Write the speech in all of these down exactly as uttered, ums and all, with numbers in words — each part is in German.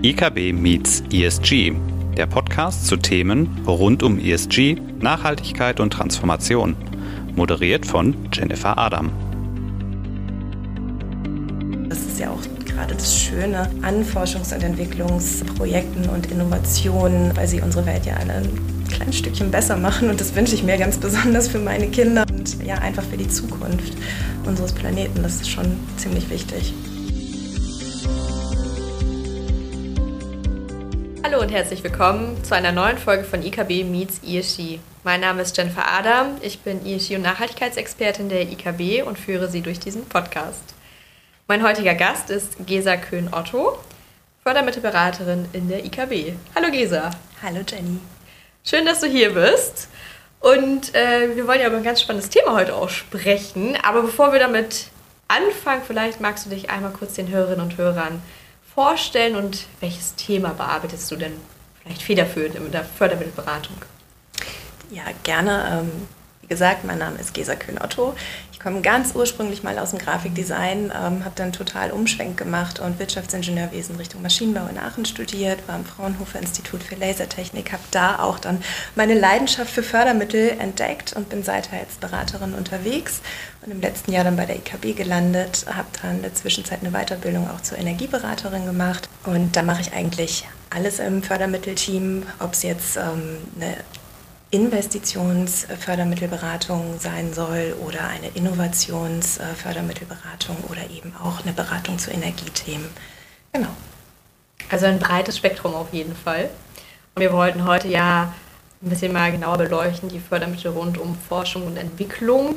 I K B meets E S G, der Podcast zu Themen rund um E S G, Nachhaltigkeit und Transformation. Moderiert von Jennifer Adam. Das ist ja auch gerade das Schöne an Forschungs- und Entwicklungsprojekten und Innovationen, weil sie unsere Welt ja alle ein kleines Stückchen besser machen. Und das wünsche ich mir ganz besonders für meine Kinder und ja einfach für die Zukunft unseres Planeten. Das ist schon ziemlich wichtig. Hallo und herzlich willkommen zu einer neuen Folge von I K B meets E S G. Mein Name ist Jennifer Adam, ich bin E S G- und Nachhaltigkeitsexpertin der I K B und führe Sie durch diesen Podcast. Mein heutiger Gast ist Gesa Köhn-Otto, Fördermittelberaterin in der I K B. Hallo Gesa. Hallo Jenny. Schön, dass du hier bist. Und äh, wir wollen ja über ein ganz spannendes Thema heute auch sprechen. Aber bevor wir damit anfangen, vielleicht magst du dich einmal kurz den Hörerinnen und Hörern vorstellen und welches Thema bearbeitest du denn vielleicht federführend in der Fördermittelberatung? Ja, gerne. Ähm, wie gesagt, mein Name ist Gesa Köhn-Otto. Ich komme ganz ursprünglich mal aus dem Grafikdesign, ähm, habe dann total Umschwenk gemacht und Wirtschaftsingenieurwesen Richtung Maschinenbau in Aachen studiert, war am Fraunhofer Institut für Lasertechnik, habe da auch dann meine Leidenschaft für Fördermittel entdeckt und bin seither als Beraterin unterwegs und im letzten Jahr dann bei der I K B gelandet, habe dann in der Zwischenzeit eine Weiterbildung auch zur Energieberaterin gemacht und da mache ich eigentlich alles im Fördermittelteam, ob es jetzt ähm, eine Investitionsfördermittelberatung sein soll oder eine Innovationsfördermittelberatung oder eben auch eine Beratung zu Energiethemen. Genau. Also ein breites Spektrum auf jeden Fall. Und wir wollten heute ja ein bisschen mal genauer beleuchten, die Fördermittel rund um Forschung und Entwicklung.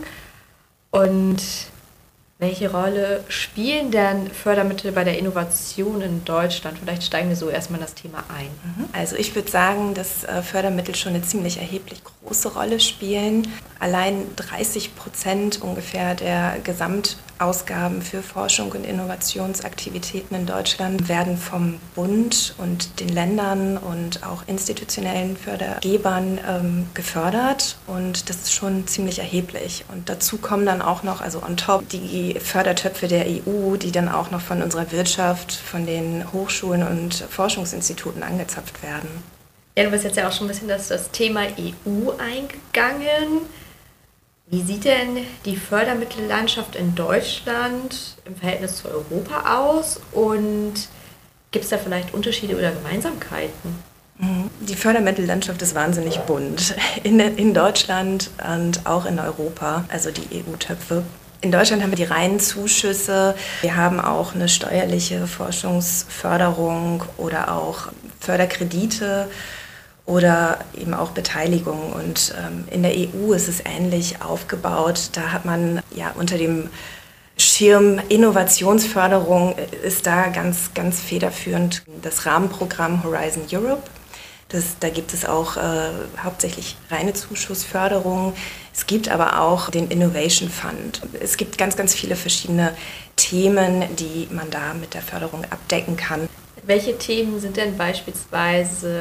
Und welche Rolle spielen denn Fördermittel bei der Innovation in Deutschland? Vielleicht steigen wir so erstmal in das Thema ein. Also ich würde sagen, dass Fördermittel schon eine ziemlich erheblich große Rolle spielen. Allein dreißig Prozent ungefähr der Gesamtausgaben für Forschung und Innovationsaktivitäten in Deutschland werden vom Bund und den Ländern und auch institutionellen Fördergebern ähm, gefördert. Und das ist schon ziemlich erheblich. Und dazu kommen dann auch noch, also on top, die Fördertöpfe der E U, die dann auch noch von unserer Wirtschaft, von den Hochschulen und Forschungsinstituten angezapft werden. Ja, du bist jetzt ja auch schon ein bisschen das, das Thema E U eingegangen. Wie sieht denn die Fördermittellandschaft in Deutschland im Verhältnis zu Europa aus? Und gibt es da vielleicht Unterschiede oder Gemeinsamkeiten? Die Fördermittellandschaft ist wahnsinnig bunt in, in Deutschland und auch in Europa, also die E U-Töpfe. In Deutschland haben wir die reinen Zuschüsse. Wir haben auch eine steuerliche Forschungsförderung oder auch Förderkredite oder eben auch Beteiligung. Und ähm, in der E U ist es ähnlich aufgebaut. Da hat man ja unter dem Schirm Innovationsförderung ist da ganz, ganz federführend das Rahmenprogramm Horizon Europe. Das, da gibt es auch äh, hauptsächlich reine Zuschussförderung. Es gibt aber auch den Innovation Fund. Es gibt ganz, ganz viele verschiedene Themen, die man da mit der Förderung abdecken kann. Welche Themen sind denn beispielsweise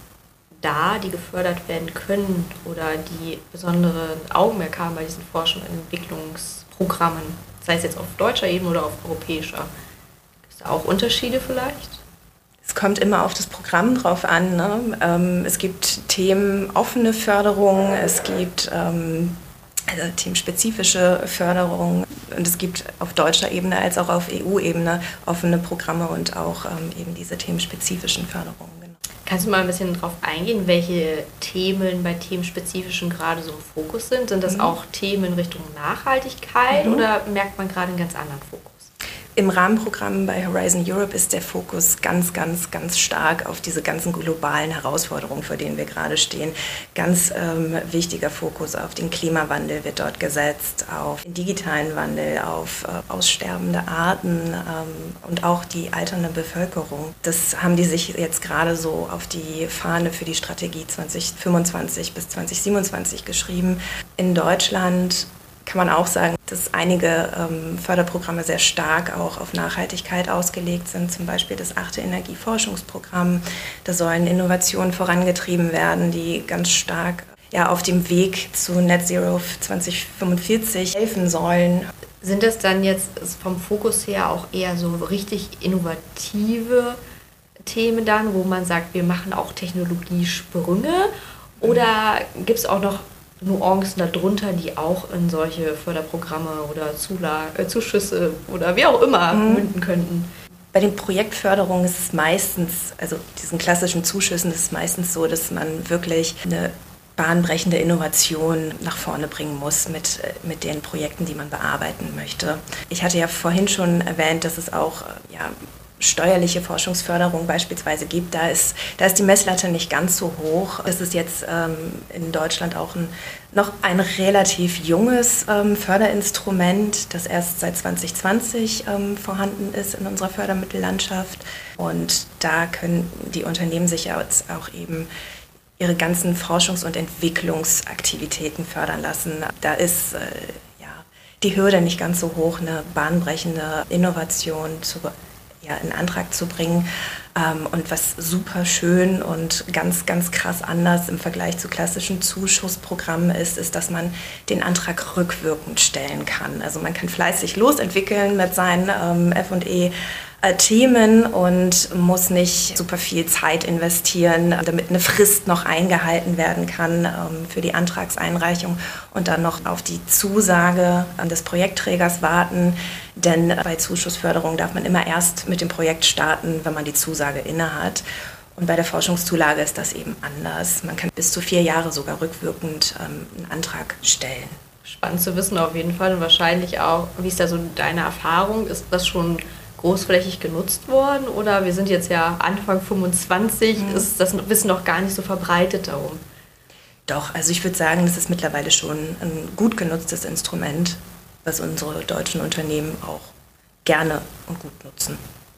da, die gefördert werden können oder die besonderen Augenmerk haben bei diesen Forschungs- und Entwicklungsprogrammen, sei es jetzt auf deutscher Ebene oder auf europäischer? Gibt es da auch Unterschiede vielleicht? Es kommt immer auf das Programm drauf an. Ne? Ähm, es gibt Themen offene Förderung, es gibt ähm, also themenspezifische Förderung und es gibt auf deutscher Ebene als auch auf E U-Ebene offene Programme und auch ähm, eben diese themenspezifischen Förderungen. Genau. Kannst du mal ein bisschen darauf eingehen, welche Themen bei themenspezifischen gerade so im Fokus sind? Sind das mhm. auch Themen in Richtung Nachhaltigkeit mhm. oder merkt man gerade einen ganz anderen Fokus? Im Rahmenprogramm bei Horizon Europe ist der Fokus ganz, ganz, ganz stark auf diese ganzen globalen Herausforderungen, vor denen wir gerade stehen. Ganz ähm, wichtiger Fokus auf den Klimawandel wird dort gesetzt, auf den digitalen Wandel, auf äh, aussterbende Arten ähm, und auch die alternde Bevölkerung. Das haben die sich jetzt gerade so auf die Fahne für die Strategie zwanzig fünfundzwanzig bis zwanzig siebenundzwanzig geschrieben. In Deutschland kann man auch sagen, dass einige ähm, Förderprogramme sehr stark auch auf Nachhaltigkeit ausgelegt sind, zum Beispiel das achte Energieforschungsprogramm. Da sollen Innovationen vorangetrieben werden, die ganz stark ja, auf dem Weg zu Net Zero zwanzig fünfundvierzig helfen sollen. Sind das dann jetzt vom Fokus her auch eher so richtig innovative Themen dann, wo man sagt, wir machen auch Technologiesprünge? Oder gibt es auch noch Nuancen darunter, die auch in solche Förderprogramme oder Zulag- äh, Zuschüsse oder wie auch immer mhm. münden könnten? Bei den Projektförderungen ist es meistens, also diesen klassischen Zuschüssen ist es meistens so, dass man wirklich eine bahnbrechende Innovation nach vorne bringen muss mit, mit den Projekten, die man bearbeiten möchte. Ich hatte ja vorhin schon erwähnt, dass es auch ja, steuerliche Forschungsförderung beispielsweise gibt. Da ist, da ist die Messlatte nicht ganz so hoch. Es ist jetzt ähm, in Deutschland auch ein, noch ein relativ junges ähm, Förderinstrument, das erst seit zwanzig zwanzig ähm, vorhanden ist in unserer Fördermittellandschaft. Und da können die Unternehmen sich ja auch eben ihre ganzen Forschungs- und Entwicklungsaktivitäten fördern lassen. Da ist äh, ja, die Hürde nicht ganz so hoch, eine bahnbrechende Innovation zu, ja, in Antrag zu bringen. Ähm, und was super schön und ganz, ganz krass anders im Vergleich zu klassischen Zuschussprogrammen ist, ist, dass man den Antrag rückwirkend stellen kann. Also man kann fleißig losentwickeln mit seinen ähm, F und E Themen und muss nicht super viel Zeit investieren, damit eine Frist noch eingehalten werden kann ähm, für die Antragseinreichung und dann noch auf die Zusage des Projektträgers warten. Denn bei Zuschussförderung darf man immer erst mit dem Projekt starten, wenn man die Zusage innehat. Und bei der Forschungszulage ist das eben anders. Man kann bis zu vier Jahre sogar rückwirkend ähm, einen Antrag stellen. Spannend zu wissen auf jeden Fall und wahrscheinlich auch, wie ist da so deine Erfahrung? Ist das schon großflächig genutzt worden oder wir sind jetzt ja Anfang fünfundzwanzig, mhm. ist das Wissen noch gar nicht so verbreitet darum? Doch, also ich würde sagen, das ist mittlerweile schon ein gut genutztes Instrument, was unsere deutschen Unternehmen auch gerne und gut nutzen.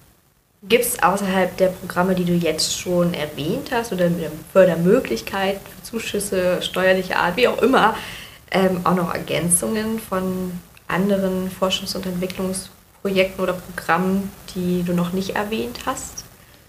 Gibt es außerhalb der Programme, die du jetzt schon erwähnt hast oder mit der Fördermöglichkeit für Zuschüsse, steuerliche Art, wie auch immer, ähm, auch noch Ergänzungen von anderen Forschungs- und Entwicklungsprogrammen Projekten oder Programmen, die du noch nicht erwähnt hast?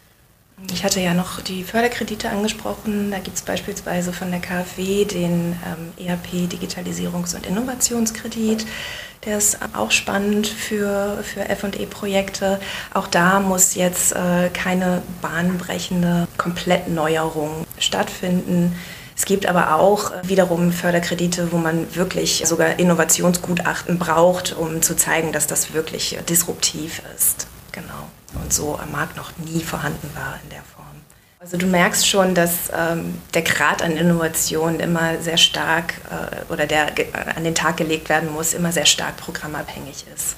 Ich hatte ja noch die Förderkredite angesprochen. Da gibt es beispielsweise von der K f W den ähm, E R P Digitalisierungs- und Innovationskredit. Der ist auch spannend für, für F und E-Projekte. Auch da muss jetzt äh, keine bahnbrechende Komplettneuerung stattfinden. Es gibt aber auch wiederum Förderkredite, wo man wirklich sogar Innovationsgutachten braucht, um zu zeigen, dass das wirklich disruptiv ist. Genau. Und so am Markt noch nie vorhanden war in der Form. Also du merkst schon, dass ähm, der Grad an Innovation immer sehr stark äh, oder der ge- an den Tag gelegt werden muss, immer sehr stark programmabhängig ist.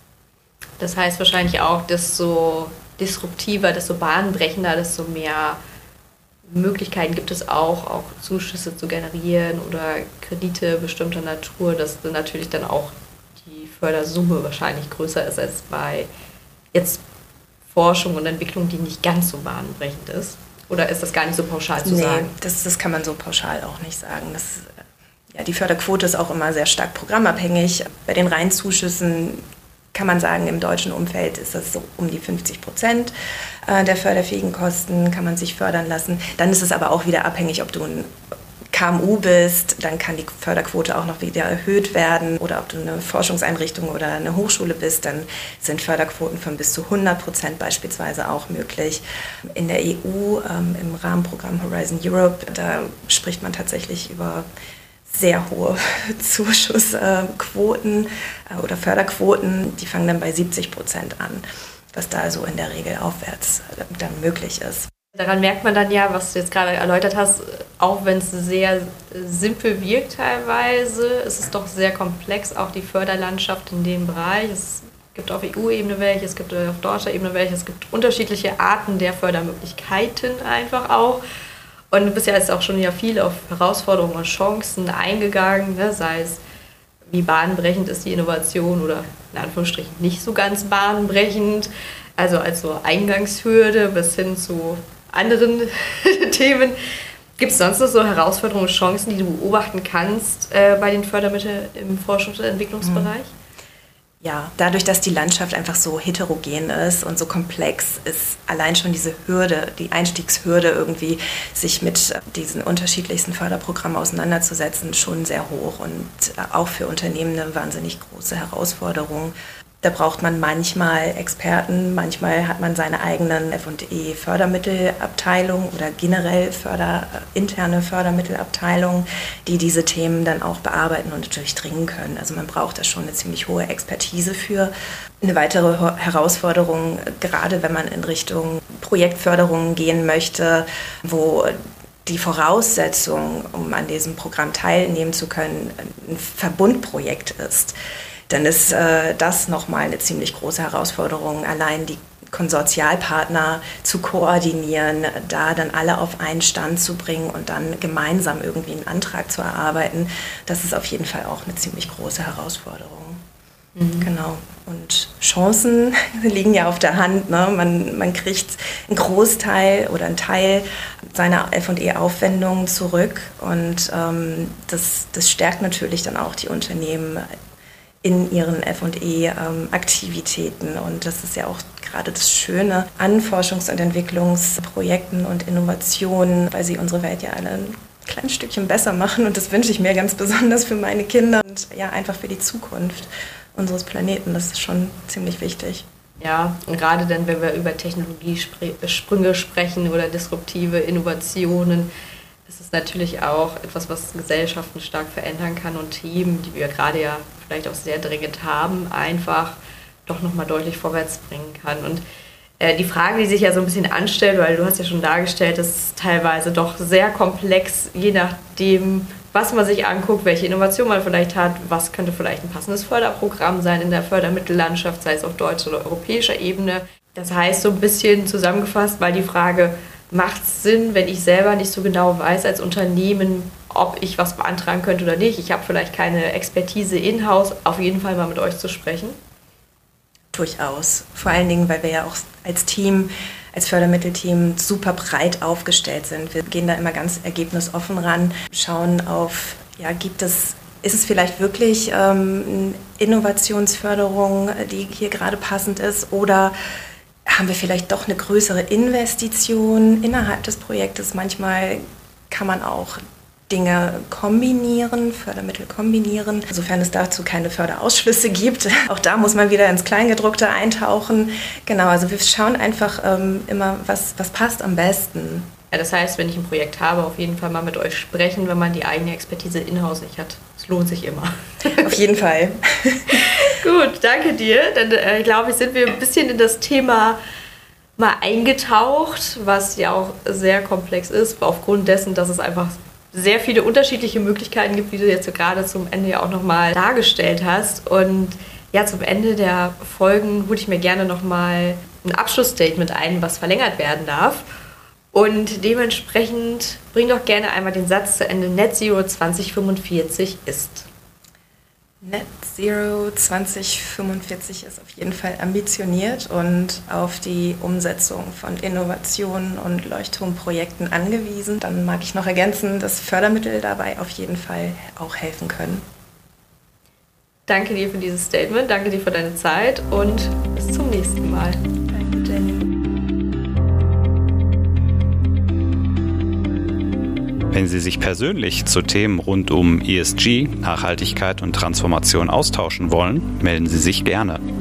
Das heißt wahrscheinlich auch, desto disruptiver, desto bahnbrechender, desto mehr Möglichkeiten gibt es auch, auch Zuschüsse zu generieren oder Kredite bestimmter Natur, dass natürlich dann auch die Fördersumme wahrscheinlich größer ist als bei jetzt Forschung und Entwicklung, die nicht ganz so bahnbrechend ist. Oder ist das gar nicht so pauschal zu nee, sagen? Das, das kann man so pauschal auch nicht sagen. Das, ja, die Förderquote ist auch immer sehr stark programmabhängig. Bei den reinen Zuschüssen kann man sagen, im deutschen Umfeld ist das so um die fünfzig Prozent der förderfähigen Kosten, kann man sich fördern lassen. Dann ist es aber auch wieder abhängig, ob du ein K M U bist, dann kann die Förderquote auch noch wieder erhöht werden. Oder ob du eine Forschungseinrichtung oder eine Hochschule bist, dann sind Förderquoten von bis zu hundert Prozent beispielsweise auch möglich. In der E U, ähm, im Rahmenprogramm Horizon Europe, da spricht man tatsächlich über sehr hohe Zuschussquoten äh, oder Förderquoten, die fangen dann bei siebzig Prozent an, was da also in der Regel aufwärts äh, dann möglich ist. Daran merkt man dann ja, was du jetzt gerade erläutert hast, auch wenn es sehr simpel wirkt teilweise, ist es doch sehr komplex, auch die Förderlandschaft in dem Bereich. Es gibt auf E U-Ebene welche, es gibt auf deutscher Ebene welche, es gibt unterschiedliche Arten der Fördermöglichkeiten einfach auch. Und du bist ja jetzt auch schon ja viel auf Herausforderungen und Chancen eingegangen, ne? Sei es, wie bahnbrechend ist die Innovation oder in Anführungsstrichen nicht so ganz bahnbrechend, also als so Eingangshürde bis hin zu anderen Themen. Gibt es sonst noch so Herausforderungen und Chancen, die du beobachten kannst äh, bei den Fördermitteln im Forschungs- und Entwicklungsbereich? Ja, dadurch, dass die Landschaft einfach so heterogen ist und so komplex, ist allein schon diese Hürde, die Einstiegshürde irgendwie, sich mit diesen unterschiedlichsten Förderprogrammen auseinanderzusetzen, schon sehr hoch und auch für Unternehmen eine wahnsinnig große Herausforderung. Da braucht man manchmal Experten, manchmal hat man seine eigenen F und E-Fördermittelabteilungen oder generell Förder, interne Fördermittelabteilungen, die diese Themen dann auch bearbeiten und durchdringen können. Also man braucht da schon eine ziemlich hohe Expertise für. Eine weitere Herausforderung, gerade wenn man in Richtung Projektförderung gehen möchte, wo die Voraussetzung, um an diesem Programm teilnehmen zu können, ein Verbundprojekt ist, dann ist äh, das nochmal eine ziemlich große Herausforderung, allein die Konsortialpartner zu koordinieren, da dann alle auf einen Stand zu bringen und dann gemeinsam irgendwie einen Antrag zu erarbeiten. Das ist auf jeden Fall auch eine ziemlich große Herausforderung. Mhm. Genau. Und Chancen liegen ja auf der Hand. Ne? Man, man kriegt einen Großteil oder einen Teil seiner F und E-Aufwendungen zurück und ähm, das, das stärkt natürlich dann auch die Unternehmen in ihren F und E-Aktivitäten. Und das ist ja auch gerade das Schöne an Forschungs- und Entwicklungsprojekten und Innovationen, weil sie unsere Welt ja alle ein kleines Stückchen besser machen. Und das wünsche ich mir ganz besonders für meine Kinder und ja, einfach für die Zukunft unseres Planeten. Das ist schon ziemlich wichtig. Ja, und gerade dann, wenn wir über Technologiesprünge sprechen oder disruptive Innovationen, ist es natürlich auch etwas, was Gesellschaften stark verändern kann und Themen, die wir gerade ja vielleicht auch sehr dringend haben, einfach doch nochmal deutlich vorwärts bringen kann. Und äh, die Frage, die sich ja so ein bisschen anstellt, weil du hast ja schon dargestellt, das ist teilweise doch sehr komplex, je nachdem, was man sich anguckt, welche Innovation man vielleicht hat, was könnte vielleicht ein passendes Förderprogramm sein in der Fördermittellandschaft, sei es auf deutscher oder europäischer Ebene. Das heißt, so ein bisschen zusammengefasst, weil die Frage, macht es Sinn, wenn ich selber nicht so genau weiß als Unternehmen, ob ich was beantragen könnte oder nicht? Ich habe vielleicht keine Expertise in-house, auf jeden Fall mal mit euch zu sprechen. Durchaus. Vor allen Dingen, weil wir ja auch als Team, als Fördermittelteam super breit aufgestellt sind. Wir gehen da immer ganz ergebnisoffen ran, schauen auf, ja, gibt es, ist es vielleicht wirklich ähm, eine Innovationsförderung, die hier gerade passend ist, oder haben wir vielleicht doch eine größere Investition innerhalb des Projektes? Manchmal kann man auch Dinge kombinieren, Fördermittel kombinieren, sofern es dazu keine Förderausschlüsse gibt. Auch da muss man wieder ins Kleingedruckte eintauchen. Genau, also wir schauen einfach ähm, immer, was, was passt am besten. Ja, das heißt, wenn ich ein Projekt habe, auf jeden Fall mal mit euch sprechen, wenn man die eigene Expertise in-house nicht hat. Es lohnt sich immer. Auf jeden Fall. Gut, danke dir. Dann äh, glaube ich, sind wir ein bisschen in das Thema mal eingetaucht, was ja auch sehr komplex ist, aufgrund dessen, dass es einfach sehr viele unterschiedliche Möglichkeiten gibt, wie du jetzt so gerade zum Ende ja auch nochmal dargestellt hast. Und ja, zum Ende der Folgen hole ich mir gerne nochmal ein Abschlussstatement ein, was verlängert werden darf. Und dementsprechend bring doch gerne einmal den Satz zu Ende. Net Zero zwanzig fünfundvierzig ist. Net Zero zwanzig fünfundvierzig ist auf jeden Fall ambitioniert und auf die Umsetzung von Innovationen und Leuchtturmprojekten angewiesen. Dann mag ich noch ergänzen, dass Fördermittel dabei auf jeden Fall auch helfen können. Danke dir für dieses Statement, danke dir für deine Zeit und bis zum nächsten Mal. Danke, Jenny. Wenn Sie sich persönlich zu Themen rund um E S G, Nachhaltigkeit und Transformation austauschen wollen, melden Sie sich gerne.